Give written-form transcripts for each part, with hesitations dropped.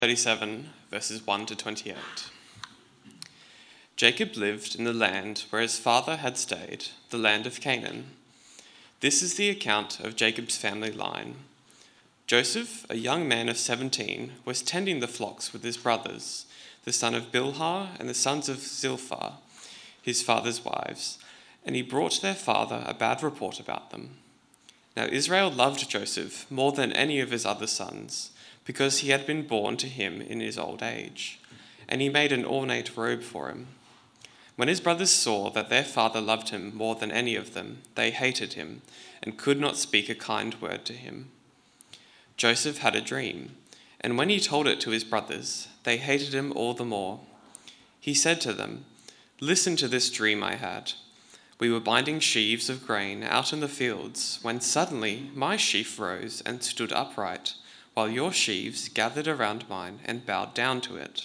37, verses 1 to 28. Jacob lived in the land where his father had stayed, the land of Canaan. This is the account of Jacob's family line. Joseph, a young man of 17, was tending the flocks with his brothers, the son of Bilhah and the sons of Zilpah, his father's wives, and he brought their father a bad report about them. Now Israel loved Joseph more than any of his other sons, because he had been born to him in his old age, and he made an ornate robe for him. When his brothers saw that their father loved him more than any of them, they hated him and could not speak a kind word to him. Joseph had a dream, and when he told it to his brothers, they hated him all the more. He said to them, "Listen to this dream I had. We were binding sheaves of grain out in the fields, when suddenly my sheaf rose and stood upright, while your sheaves gathered around mine and bowed down to it."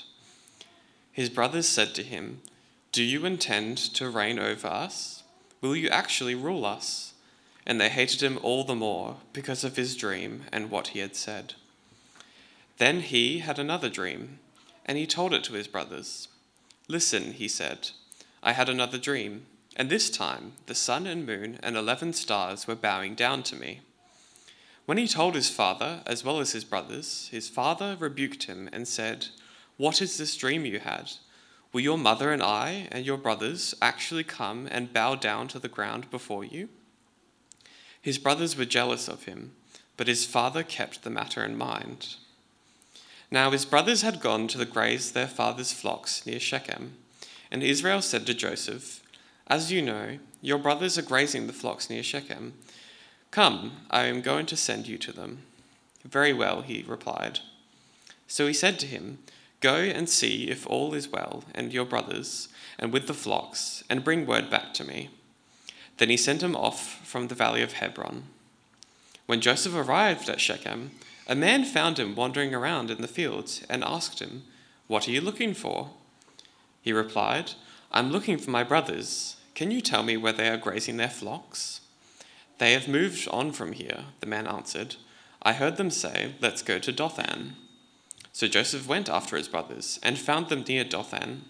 His brothers said to him, "Do you intend to reign over us? Will you actually rule us?" And they hated him all the more because of his dream and what he had said. Then he had another dream, and he told it to his brothers. "Listen," he said, "I had another dream, and this time the sun and moon and 11 stars were bowing down to me." When he told his father, as well as his brothers, his father rebuked him and said, "What is this dream you had? Will your mother and I and your brothers actually come and bow down to the ground before you?" His brothers were jealous of him, but his father kept the matter in mind. Now his brothers had gone to graze their father's flocks near Shechem, and Israel said to Joseph, "As you know, your brothers are grazing the flocks near Shechem. Come, I am going to send you to them." "Very well," he replied. So he said to him, "Go and see if all is well, and your brothers, and with the flocks, and bring word back to me." Then he sent him off from the valley of Hebron. When Joseph arrived at Shechem, a man found him wandering around in the fields and asked him, "What are you looking for?" He replied, "I'm looking for my brothers. Can you tell me where they are grazing their flocks?" "They have moved on from here," the man answered. "I heard them say, 'Let's go to Dothan.'" So Joseph went after his brothers and found them near Dothan.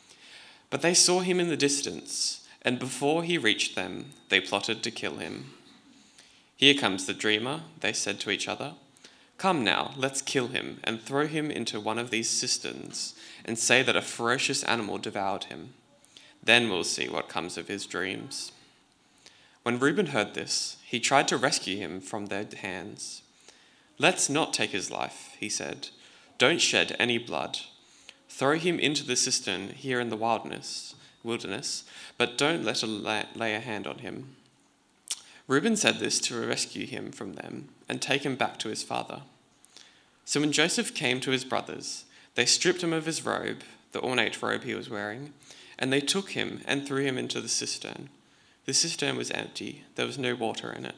But they saw him in the distance, and before he reached them, they plotted to kill him. "Here comes the dreamer," they said to each other. "Come now, let's kill him and throw him into one of these cisterns and say that a ferocious animal devoured him. Then we'll see what comes of his dreams." When Reuben heard this, he tried to rescue him from their hands. "Let's not take his life," he said. "Don't shed any blood. Throw him into the cistern here in the wilderness, but don't let lay a hand on him." Reuben said this to rescue him from them and take him back to his father. So when Joseph came to his brothers, they stripped him of his robe, the ornate robe he was wearing, and they took him and threw him into the cistern. The cistern was empty, there was no water in it.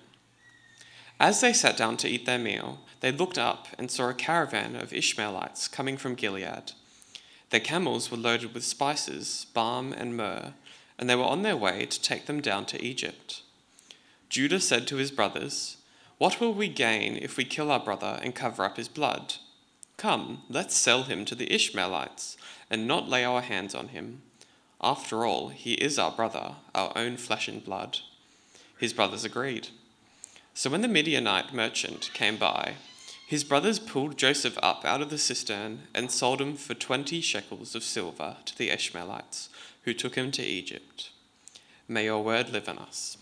As they sat down to eat their meal, they looked up and saw a caravan of Ishmaelites coming from Gilead. Their camels were loaded with spices, balm and myrrh, and they were on their way to take them down to Egypt. Judah said to his brothers, "What will we gain if we kill our brother and cover up his blood? Come, let's sell him to the Ishmaelites and not lay our hands on him. After all, he is our brother, our own flesh and blood." His brothers agreed. So when the Midianite merchant came by, his brothers pulled Joseph up out of the cistern and sold him for 20 shekels of silver to the Ishmaelites, who took him to Egypt. May your word live in us.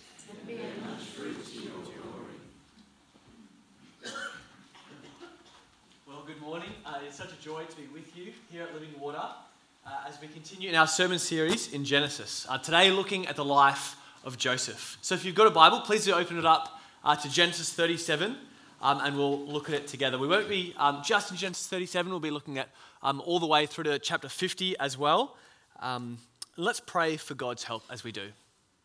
Well, good morning. It's such a joy to be with you here at Living Water as we continue in our sermon series in Genesis. Today looking at the life of Joseph. So if you've got a Bible, please do open it up to Genesis 37, and we'll look at it together. We won't be just in Genesis 37, we'll be looking at all the way through to chapter 50 as well. Let's pray for God's help as we do.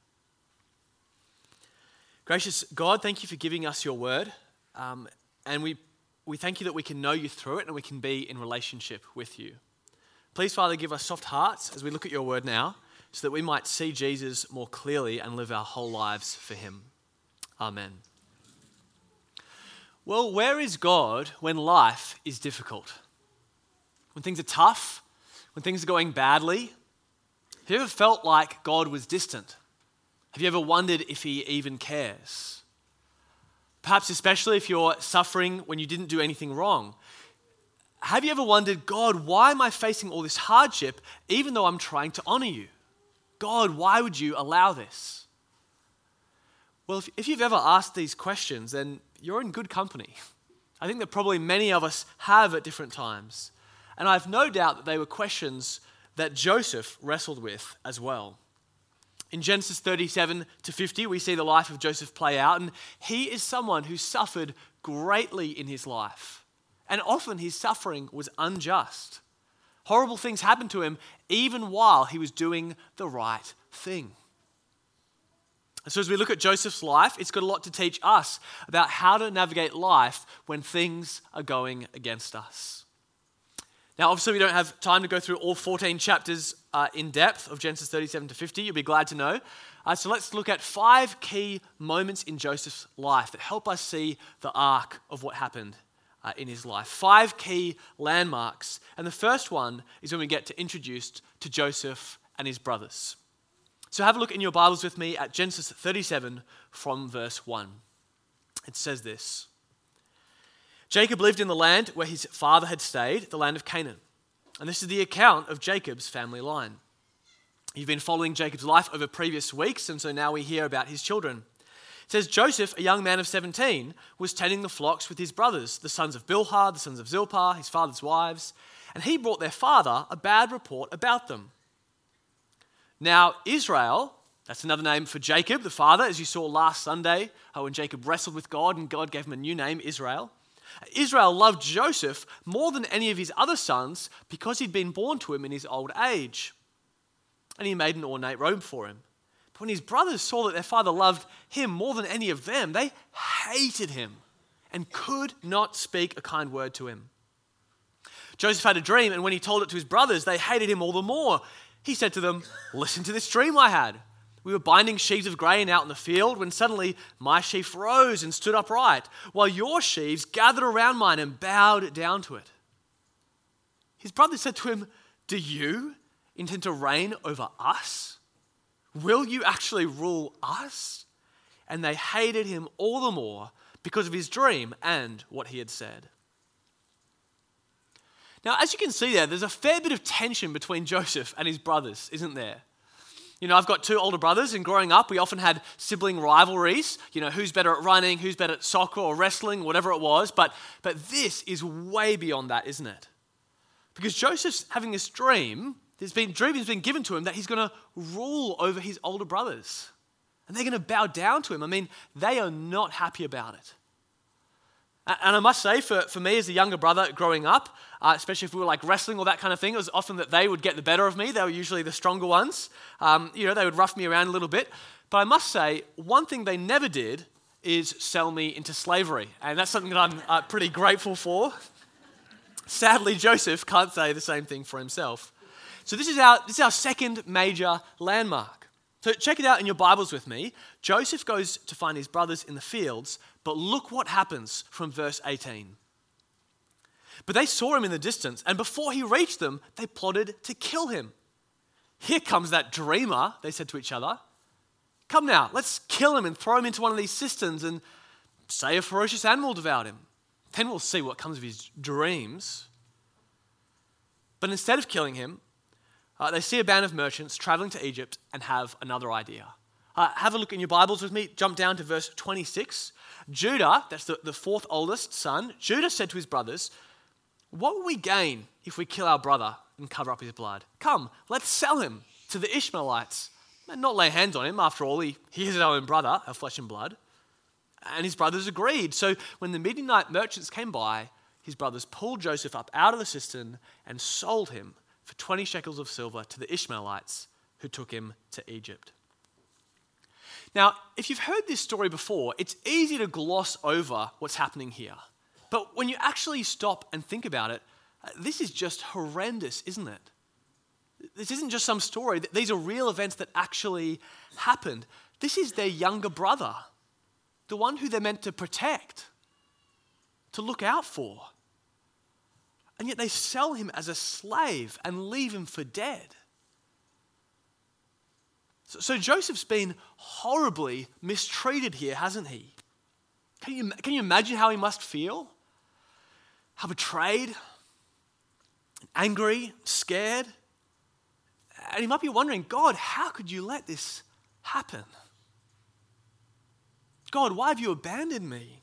Gracious God, thank you for giving us your word, and we thank you that we can know you through it and we can be in relationship with you. Please, Father, give us soft hearts as we look at your word now, so that we might see Jesus more clearly and live our whole lives for him. Amen. Well, where is God when life is difficult? when things are tough, when things are going badly, have you ever felt like God was distant? Have you ever wondered if he even cares? Perhaps especially if you're suffering when you didn't do anything wrong. Have you ever wondered, God, why am I facing all this hardship even though I'm trying to honor you? God, why would you allow this? Well, if you've ever asked these questions, then you're in good company. I think that probably many of us have at different times. And I have no doubt that they were questions that Joseph wrestled with as well. In Genesis 37 to 50, we see the life of Joseph play out, and he is someone who suffered greatly in his life. And often his suffering was unjust. Horrible things happened to him even while he was doing the right thing. So as we look at Joseph's life, it's got a lot to teach us about how to navigate life when things are going against us. Now, obviously, we don't have time to go through all 14 chapters in depth of Genesis 37 to 50. You'll be glad to know. So let's look at 5 key moments in Joseph's life that help us see the arc of what happened in his life. 5 key landmarks. And the first one is when we get introduced to Joseph and his brothers. So have a look in your Bibles with me at Genesis 37 from verse 1. It says this: Jacob lived in the land where his father had stayed, the land of Canaan. And this is the account of Jacob's family line. You've been following Jacob's life over previous weeks, and so now we hear about his children. It says, Joseph, a young man of 17, was tending the flocks with his brothers, the sons of Bilhah, the sons of Zilpah, his father's wives, and he brought their father a bad report about them. Now, Israel, that's another name for Jacob, the father, as you saw last Sunday, when Jacob wrestled with God and God gave him a new name, Israel. Israel loved Joseph more than any of his other sons because he'd been born to him in his old age. And he made an ornate robe for him. But when his brothers saw that their father loved him more than any of them, they hated him and could not speak a kind word to him. Joseph had a dream, and when he told it to his brothers, they hated him all the more. He said to them, "Listen to this dream I had. We were binding sheaves of grain out in the field when suddenly my sheaf rose and stood upright, while your sheaves gathered around mine and bowed down to it." His brothers said to him, "Do you intend to reign over us? Will you actually rule us?" And they hated him all the more because of his dream and what he had said. Now, as you can see there's a fair bit of tension between Joseph and his brothers, isn't there? You know, I've got 2 older brothers, and growing up, we often had sibling rivalries. You know, who's better at running, who's better at soccer or wrestling, whatever it was. But this is way beyond that, isn't it? Because Joseph's having this dream, has been given to him that he's going to rule over his older brothers. And they're going to bow down to him. I mean, they are not happy about it. And I must say, for me as a younger brother growing up, especially if we were like wrestling or that kind of thing, it was often that they would get the better of me. They were usually the stronger ones. They would rough me around a little bit. But I must say, one thing they never did is sell me into slavery. And that's something that I'm pretty grateful for. Sadly, Joseph can't say the same thing for himself. So this is our second major landmark. So check it out in your Bibles with me. Joseph goes to find his brothers in the fields, but look what happens from verse 18. But they saw him in the distance, and before he reached them, they plotted to kill him. "Here comes that dreamer," they said to each other. "Come now, let's kill him and throw him into one of these cisterns and say a ferocious animal devoured him. Then we'll see what comes of his dreams." But instead of killing him, they see a band of merchants traveling to Egypt and have another idea. Have a look in your Bibles with me. Jump down to verse 26. Judah, that's the 4th oldest son, Judah said to his brothers, "What will we gain if we kill our brother and cover up his blood? Come, let's sell him to the Ishmaelites and not lay hands on him. After all, he is our own brother, our flesh and blood." And his brothers agreed. So when the midnight merchants came by, his brothers pulled Joseph up out of the cistern and sold him for 20 shekels of silver to the Ishmaelites, who took him to Egypt. Now, if you've heard this story before, it's easy to gloss over what's happening here. But when you actually stop and think about it, this is just horrendous, isn't it? This isn't just some story. These are real events that actually happened. This is their younger brother, the one who they're meant to protect, to look out for. and yet they sell him as a slave and leave him for dead. So Joseph's been horribly mistreated here, hasn't he? Can you imagine how he must feel? How betrayed, angry, scared. And he might be wondering, God, how could you let this happen? God, why have you abandoned me?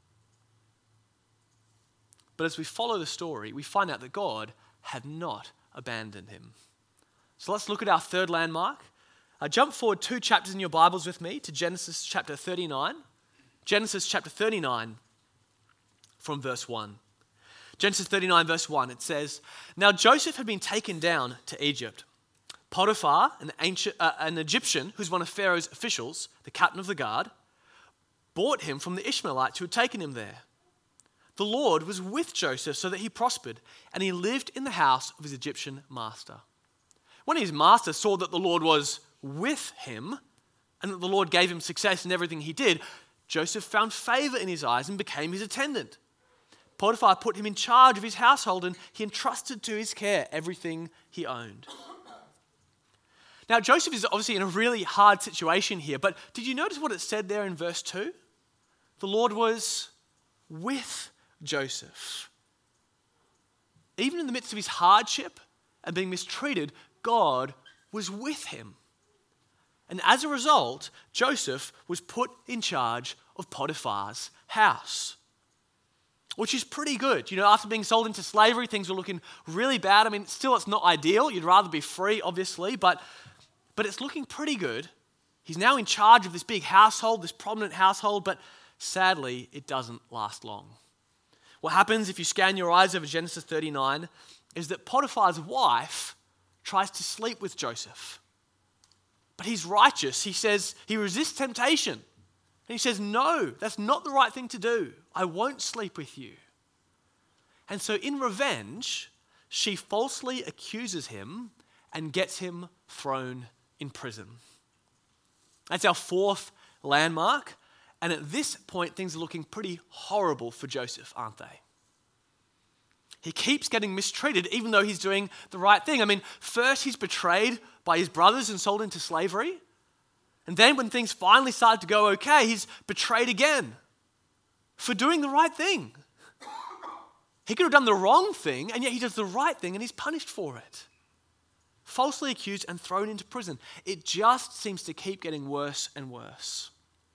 But as we follow the story, we find out that God had not abandoned him. So let's look at our third landmark. Jump forward 2 chapters in your Bibles with me to Genesis chapter 39. Genesis chapter 39 from verse 1. Genesis 39 verse 1, it says, "Now Joseph had been taken down to Egypt. Potiphar, an Egyptian who's one of Pharaoh's officials, the captain of the guard, bought him from the Ishmaelites who had taken him there. The Lord was with Joseph so that he prospered, and he lived in the house of his Egyptian master. When his master saw that the Lord was with him, and that the Lord gave him success in everything he did, Joseph found favor in his eyes and became his attendant. Potiphar put him in charge of his household, and he entrusted to his care everything he owned." Now, Joseph is obviously in a really hard situation here, but did you notice what it said there in verse 2? The Lord was with Joseph. Even in the midst of his hardship and being mistreated, God was with him. And as a result, Joseph was put in charge of Potiphar's house, which is pretty good. You know, after being sold into slavery, things were looking really bad. I mean, still, it's not ideal. You'd rather be free, obviously, but it's looking pretty good. He's now in charge of this big household, this prominent household, but sadly, it doesn't last long. What happens if you scan your eyes over Genesis 39 is that Potiphar's wife tries to sleep with Joseph. But he's righteous. He says, he resists temptation. And he says, no, that's not the right thing to do. I won't sleep with you. And so in revenge, she falsely accuses him and gets him thrown in prison. That's our fourth landmark. And at this point, things are looking pretty horrible for Joseph, aren't they? He keeps getting mistreated even though he's doing the right thing. I mean, first he's betrayed by his brothers and sold into slavery. And then when things finally start to go okay, he's betrayed again for doing the right thing. He could have done the wrong thing, and yet he does the right thing and he's punished for it. Falsely accused and thrown into prison. It just seems to keep getting worse and worse.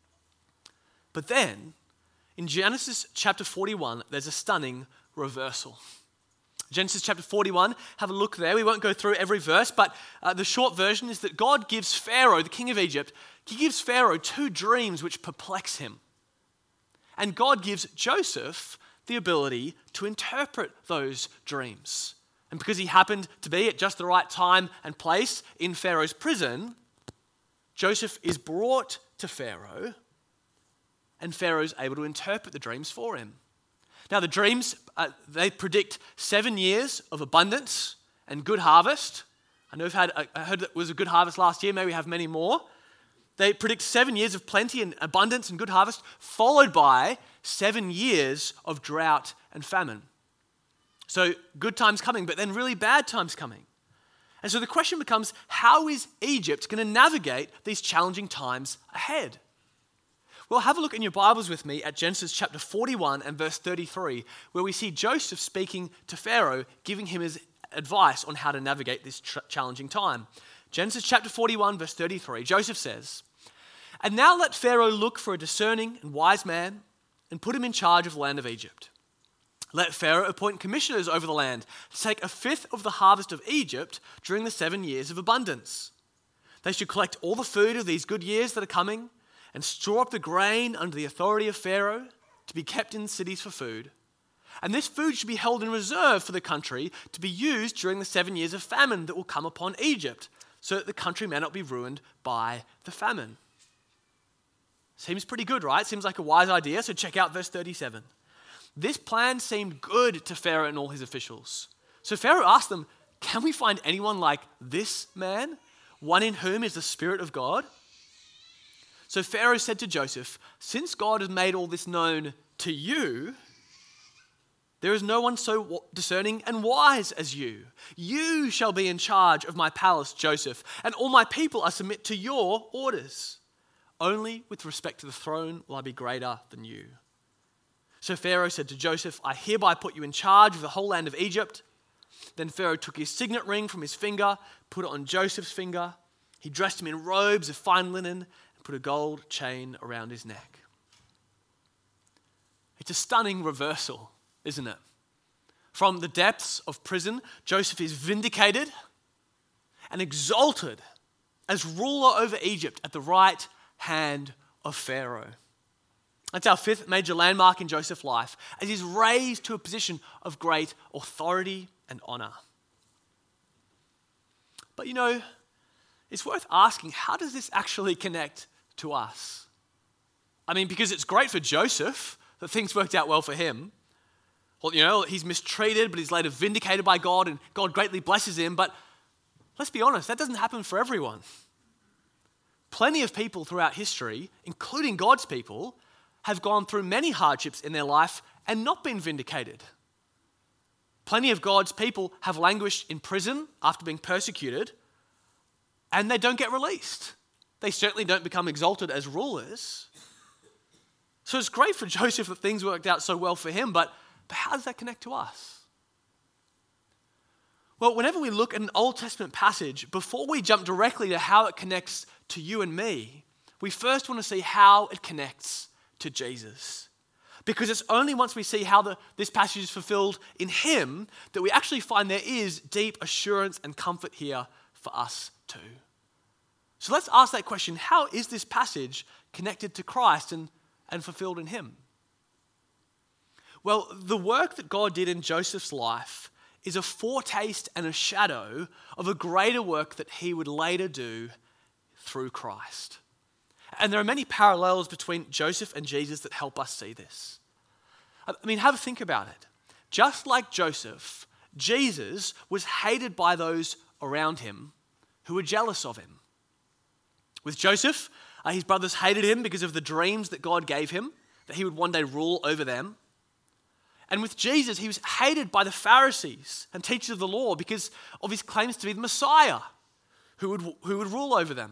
But then, in Genesis chapter 41, there's a stunning reversal. Genesis chapter 41, have a look there. We won't go through every verse, but the short version is that God gives Pharaoh, the king of Egypt, he gives Pharaoh 2 dreams which perplex him. And God gives Joseph the ability to interpret those dreams. And because he happened to be at just the right time and place in Pharaoh's prison, Joseph is brought to Pharaoh, and Pharaoh's able to interpret the dreams for him. Now the dreams, they predict 7 years of abundance and good harvest. I heard it was a good harvest last year, maybe we have many more. They predict 7 years of plenty and abundance and good harvest, followed by 7 years of drought and famine. So good times coming, but then really bad times coming. And so the question becomes, how is Egypt going to navigate these challenging times ahead? Well, have a look in your Bibles with me at Genesis chapter 41 and verse 33, where we see Joseph speaking to Pharaoh, giving him his advice on how to navigate this challenging time. Genesis chapter 41, verse 33, Joseph says, "And now let Pharaoh look for a discerning and wise man and put him in charge of the land of Egypt. Let Pharaoh appoint commissioners over the land to take 1/5 of the harvest of Egypt during the 7 years of abundance. They should collect all the food of these good years that are coming and store up the grain under the authority of Pharaoh to be kept in cities for food. And this food should be held in reserve for the country to be used during the 7 years of famine that will come upon Egypt, so that the country may not be ruined by the famine." Seems pretty good, right? Seems like a wise idea. So check out verse 37. This plan seemed good to Pharaoh and all his officials. So Pharaoh asked them, "Can we find anyone like this man, one in whom is the Spirit of God?" So Pharaoh said to Joseph, "Since God has made all this known to you, There is no one so discerning and wise as you. You shall be in charge of my palace, Joseph, and all my people are submit to your orders. Only with respect to the throne will I be greater than you." So Pharaoh said to Joseph, "I hereby put you in charge of the whole land of Egypt." Then Pharaoh took his signet ring from his finger, put it on Joseph's finger. He dressed him in robes of fine linen and put a gold chain around his neck. It's a stunning reversal, isn't it? From the depths of prison, Joseph is vindicated and exalted as ruler over Egypt at the right hand of Pharaoh. That's our fifth major landmark in Joseph's life, as he's raised to a position of great authority and honor. But it's worth asking, how does this actually connect to us? I mean, because it's great for Joseph that things worked out well for him. Well, he's mistreated, but he's later vindicated by God, and God greatly blesses him. But let's be honest, that doesn't happen for everyone. Plenty of people throughout history, including God's people, have gone through many hardships in their life and not been vindicated. Plenty of God's people have languished in prison after being persecuted, and they don't get released. They certainly don't become exalted as rulers. So it's great for Joseph that things worked out so well for him, but how does that connect to us? Well, whenever we look at an Old Testament passage, before we jump directly to how it connects to you and me, we first want to see how it connects to Jesus. Because it's only once we see how this passage is fulfilled in him that we actually find there is deep assurance and comfort here for us too. So let's ask that question: how is this passage connected to Christ and fulfilled in him? Well, the work that God did in Joseph's life is a foretaste and a shadow of a greater work that he would later do through Christ. And there are many parallels between Joseph and Jesus that help us see this. I mean, have a think about it. Just like Joseph, Jesus was hated by those around him who were jealous of him. With Joseph, his brothers hated him because of the dreams that God gave him, that he would one day rule over them. And with Jesus, he was hated by the Pharisees and teachers of the law because of his claims to be the Messiah who would rule over them.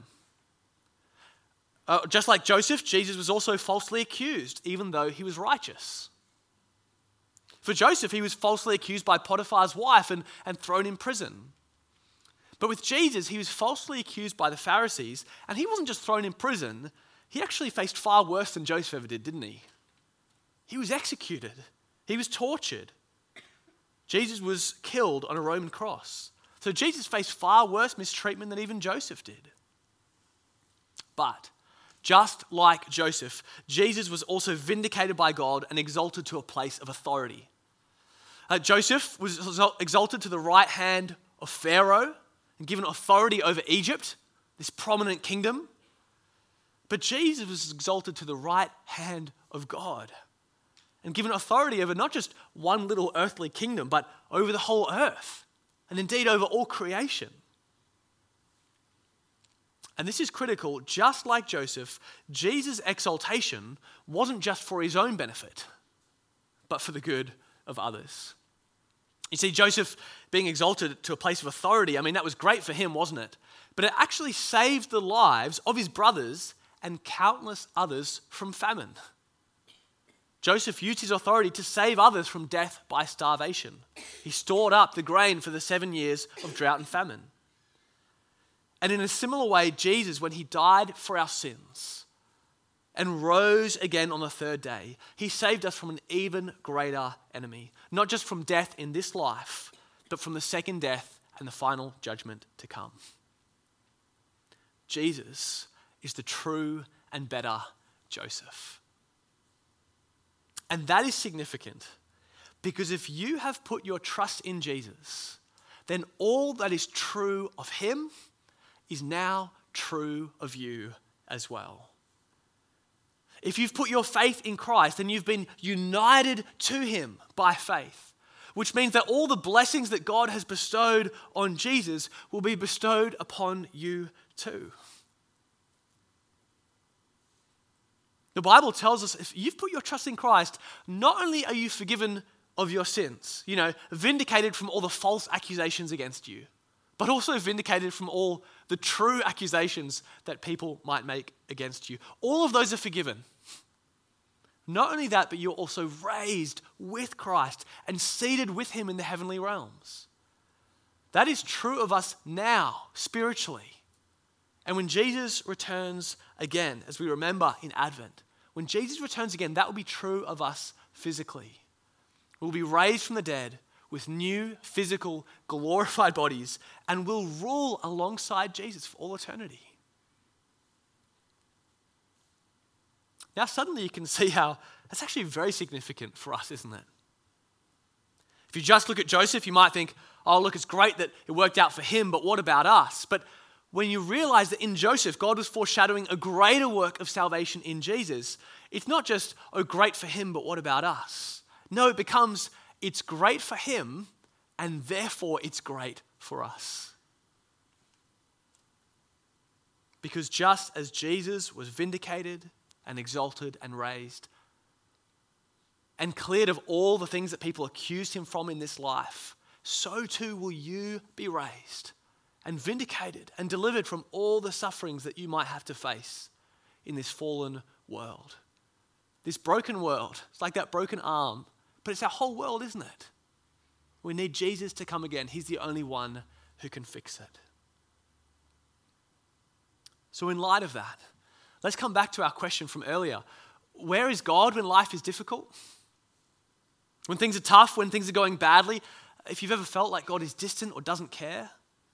Just like Joseph, Jesus was also falsely accused, even though he was righteous. For Joseph, he was falsely accused by Potiphar's wife and thrown in prison. But with Jesus, he was falsely accused by the Pharisees, and he wasn't just thrown in prison, he actually faced far worse than Joseph ever did, didn't he? He was executed. He was tortured. Jesus was killed on a Roman cross. So Jesus faced far worse mistreatment than even Joseph did. But just like Joseph, Jesus was also vindicated by God and exalted to a place of authority. Joseph was exalted to the right hand of Pharaoh and given authority over Egypt, this prominent kingdom. But Jesus was exalted to the right hand of God and given authority over not just one little earthly kingdom, but over the whole earth, and indeed over all creation. And this is critical. Just like Joseph, Jesus' exaltation wasn't just for his own benefit, but for the good of others. You see, Joseph being exalted to a place of authority, I mean, that was great for him, wasn't it? But it actually saved the lives of his brothers and countless others from famine. Joseph used his authority to save others from death by starvation. He stored up the grain for the 7 years of drought and famine. And in a similar way, Jesus, when he died for our sins and rose again on the third day, he saved us from an even greater enemy. Not just from death in this life, but from the second death and the final judgment to come. Jesus is the true and better Joseph. And that is significant because if you have put your trust in Jesus, then all that is true of him is now true of you as well. If you've put your faith in Christ, then you've been united to him by faith, which means that all the blessings that God has bestowed on Jesus will be bestowed upon you too. The Bible tells us if you've put your trust in Christ, not only are you forgiven of your sins. Vindicated from all the false accusations against you, but also vindicated from all the true accusations that people might make against you. All of those are forgiven. Not only that, but you're also raised with Christ and seated with him in the heavenly realms. That is true of us now, spiritually. And when Jesus returns again, as we remember in Advent, when Jesus returns again, that will be true of us physically. We'll be raised from the dead with new, physical, glorified bodies, and will rule alongside Jesus for all eternity. Now suddenly you can see how that's actually very significant for us, isn't it? If you just look at Joseph, you might think, oh look, it's great that it worked out for him, but what about us? But when you realize that in Joseph, God was foreshadowing a greater work of salvation in Jesus, it's not just, oh great for him, but what about us? No, it becomes, it's great for him, and therefore it's great for us. Because just as Jesus was vindicated and exalted and raised and cleared of all the things that people accused him from in this life, so too will you be raised and vindicated and delivered from all the sufferings that you might have to face in this fallen world. This broken world, it's like that broken arm, but it's our whole world, isn't it? We need Jesus to come again. He's the only one who can fix it. So in light of that, let's come back to our question from earlier. Where is God when life is difficult? When things are tough, when things are going badly? If you've ever felt like God is distant or doesn't care?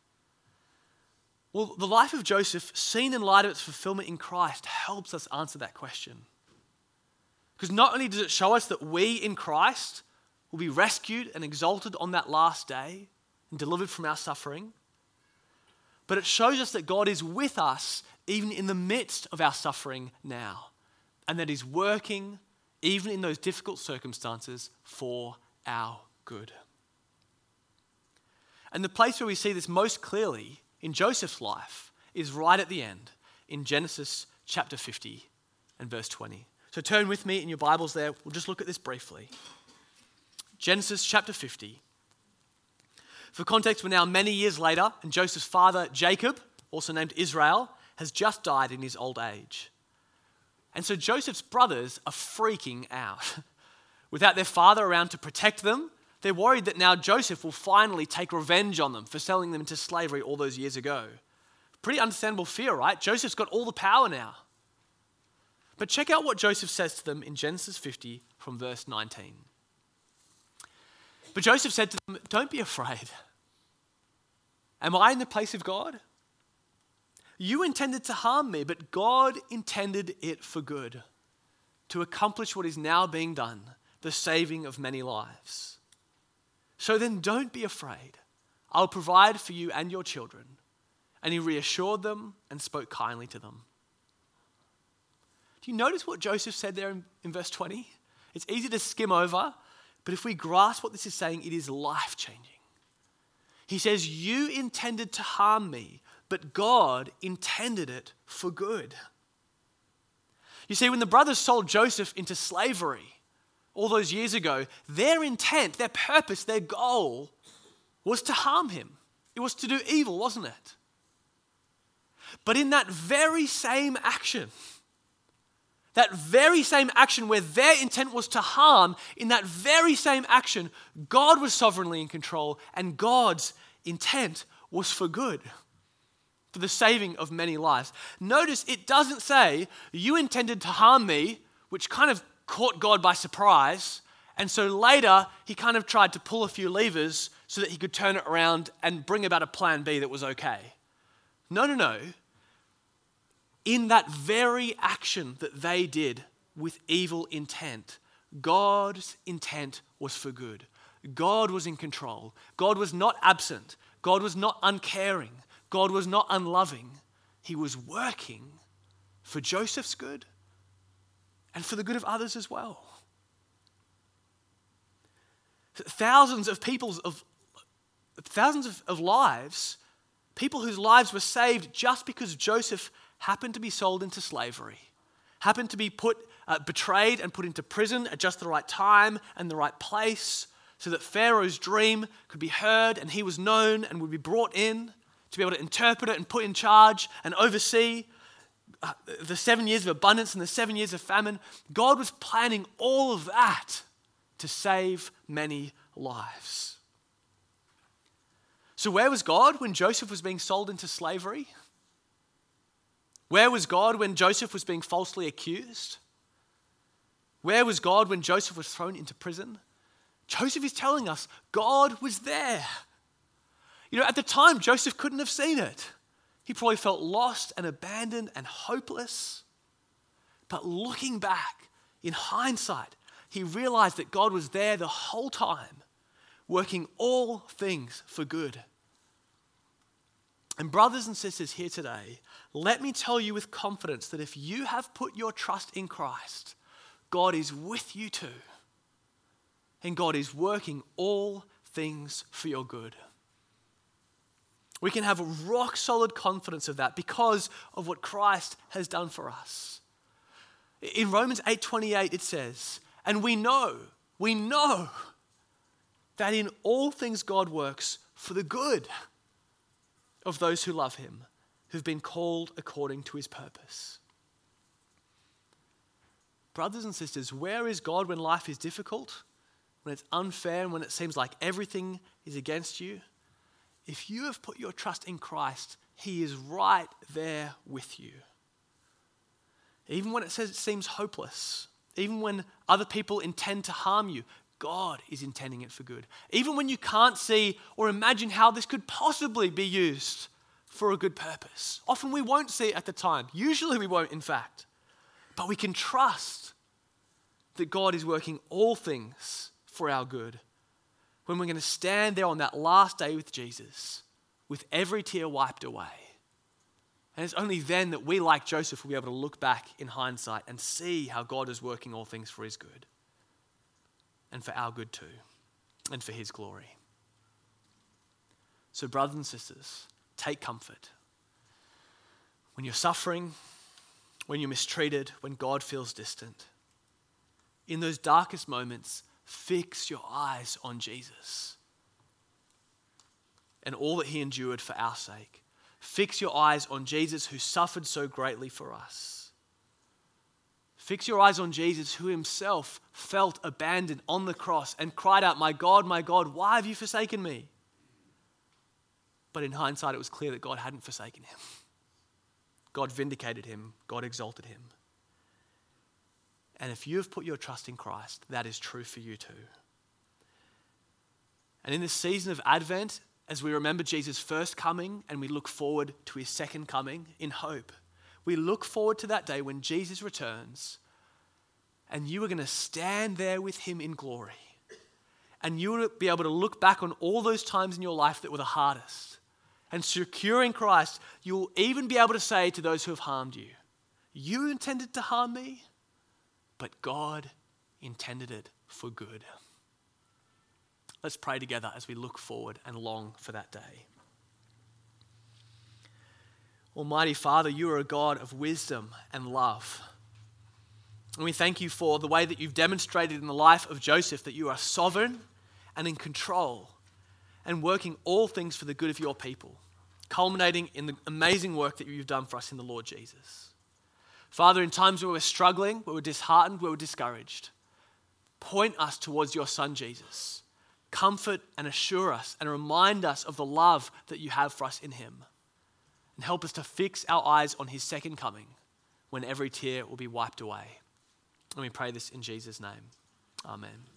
Well, the life of Joseph, seen in light of its fulfillment in Christ, helps us answer that question. Because not only does it show us that we in Christ will be rescued and exalted on that last day and delivered from our suffering, but it shows us that God is with us even in the midst of our suffering now, and that he's working even in those difficult circumstances for our good. And the place where we see this most clearly in Joseph's life is right at the end, in Genesis chapter 50 and verse 20. So turn with me in your Bibles there. We'll just look at this briefly. Genesis chapter 50. For context, we're now many years later, and Joseph's father, Jacob, also named Israel, has just died in his old age. And so Joseph's brothers are freaking out. Without their father around to protect them, they're worried that now Joseph will finally take revenge on them for selling them into slavery all those years ago. Pretty understandable fear, right? Joseph's got all the power now. But check out what Joseph says to them in Genesis 50 from verse 19. But Joseph said to them, don't be afraid. Am I in the place of God? You intended to harm me, but God intended it for good, to accomplish what is now being done, the saving of many lives. So then don't be afraid. I'll provide for you and your children. And he reassured them and spoke kindly to them. Do you notice what Joseph said there in verse 20? It's easy to skim over, but if we grasp what this is saying, it is life-changing. He says, you intended to harm me, but God intended it for good. You see, when the brothers sold Joseph into slavery all those years ago, their intent, their purpose, their goal was to harm him. It was to do evil, wasn't it? But in that very same action where their intent was to harm, in that very same action, God was sovereignly in control, and God's intent was for good, for the saving of many lives. Notice it doesn't say, you intended to harm me, which kind of caught God by surprise, and so later he kind of tried to pull a few levers so that he could turn it around and bring about a plan B that was okay. No. In that very action that they did with evil intent, God's intent was for good. God was in control. God was not absent. God was not uncaring. God was not unloving. He was working for Joseph's good and for the good of others as well. Thousands of lives, people whose lives were saved just because Joseph happened to be sold into slavery, happened to be betrayed and put into prison at just the right time and the right place, so that Pharaoh's dream could be heard and he was known and would be brought in to be able to interpret it and put in charge and oversee the 7 years of abundance and the 7 years of famine. God was planning all of that to save many lives. So where was God when Joseph was being sold into slavery? Where was God when Joseph was being falsely accused? Where was God when Joseph was thrown into prison? Joseph is telling us God was there. You know, at the time, Joseph couldn't have seen it. He probably felt lost and abandoned and hopeless. But looking back, in hindsight, he realized that God was there the whole time, working all things for good. And brothers and sisters here today, let me tell you with confidence that if you have put your trust in Christ, God is with you too. And God is working all things for your good. We can have a rock solid confidence of that because of what Christ has done for us. In Romans 8:28 it says, and we know that in all things God works for the good of those who love him, who've been called according to his purpose. Brothers and sisters, where is God when life is difficult, when it's unfair, and when it seems like everything is against you? If you have put your trust in Christ, he is right there with you. Even when it seems hopeless, even when other people intend to harm you, God is intending it for good. Even when you can't see or imagine how this could possibly be used for a good purpose. Often we won't see it at the time. Usually we won't, in fact. But we can trust that God is working all things for our good. When we're going to stand there on that last day with Jesus, with every tear wiped away. And it's only then that we, like Joseph, will be able to look back in hindsight and see how God is working all things for his good. And for our good too. And for his glory. So brothers and sisters, take comfort. When you're suffering, when you're mistreated, when God feels distant. In those darkest moments, fix your eyes on Jesus and all that he endured for our sake. Fix your eyes on Jesus who suffered so greatly for us. Fix your eyes on Jesus who himself felt abandoned on the cross and cried out, my God, why have you forsaken me? But in hindsight, it was clear that God hadn't forsaken him. God vindicated him. God exalted him. And if you have put your trust in Christ, that is true for you too. And in this season of Advent, as we remember Jesus' first coming and we look forward to his second coming in hope, we look forward to that day when Jesus returns and you are going to stand there with him in glory. And you will be able to look back on all those times in your life that were the hardest. And secure in Christ, you will even be able to say to those who have harmed you, you intended to harm me, but God intended it for good. Let's pray together as we look forward and long for that day. Almighty Father, you are a God of wisdom and love. And we thank you for the way that you've demonstrated in the life of Joseph that you are sovereign and in control and working all things for the good of your people, culminating in the amazing work that you've done for us in the Lord Jesus. Father, in times where we're struggling, where we're disheartened, where we're discouraged, point us towards your Son, Jesus. Comfort and assure us and remind us of the love that you have for us in him. And help us to fix our eyes on his second coming when every tear will be wiped away. And we pray this in Jesus' name. Amen.